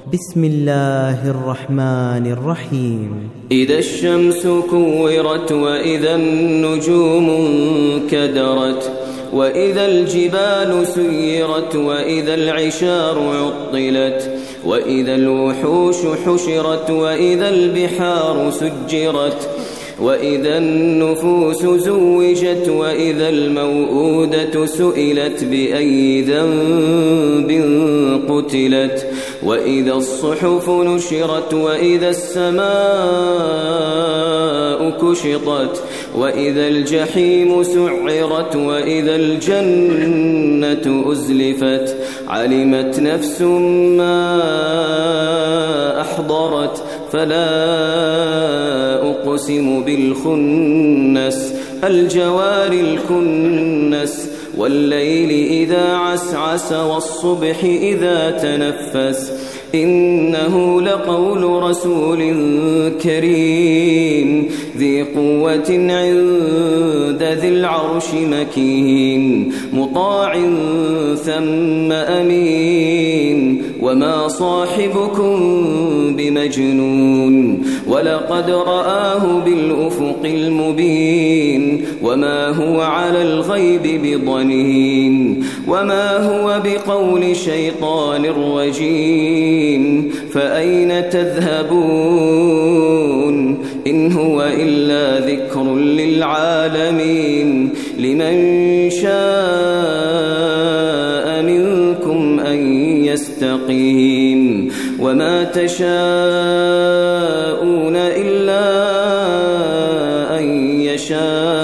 بسم الله الرحمن الرحيم. إذا الشمس كورت وإذا النجوم انكدرت وإذا الجبال سيرت وإذا العشار عطلت وإذا الوحوش حشرت وإذا البحار سجرت وإذا النفوس زوجت وإذا الموءودة سئلت بأي ذنب قتلت وإذا الصحف نشرت وإذا السماء كشطت وإذا الجحيم سعرت وإذا الجنة أزلفت علمت نفس ما أحضرت فلا أقسم بالخنس الجوار الكنس والليل إذا عسعس والصبح إذا تنفس إنه لقول رسول كريم ذي قوة عند ذي العرش مكين مطاع ثم أمين وما صاحبكم بمجنون ولقد رآه بالأفق المبين وما هو على الغيب بضنين وما هو بقول شيطان رجيم فأين تذهبون إن هو إلا ذكر للعالمين لمن شاء منكم أن يستقيم وما تشاءون إلا أن يشاء